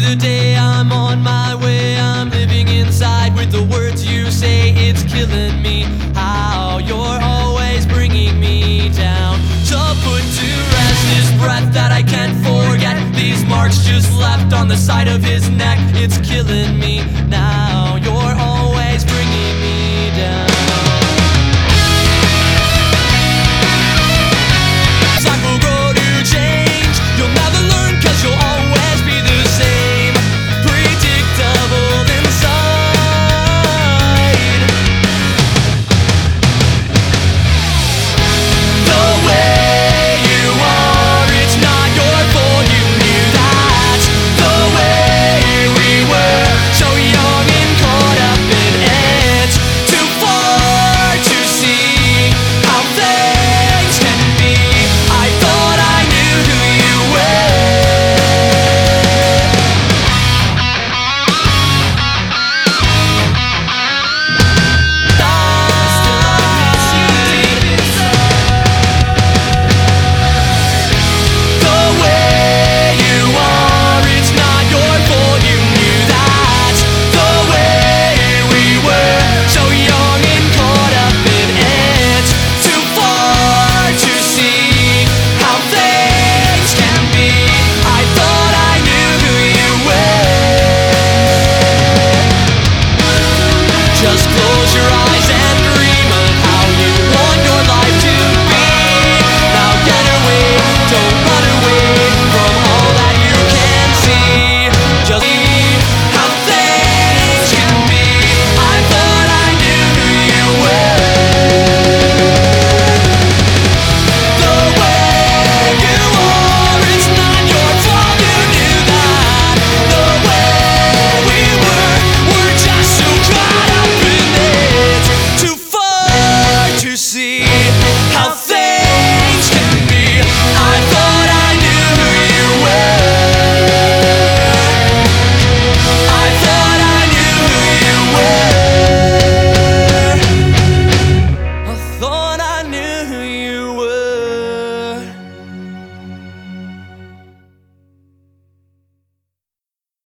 the day, I'm on my way. I'm living inside with the words you say. It's killing me how you're always bringing me down. To put to rest this breath that I can't forget, these marks just left on the side of his neck. It's killing me now. You're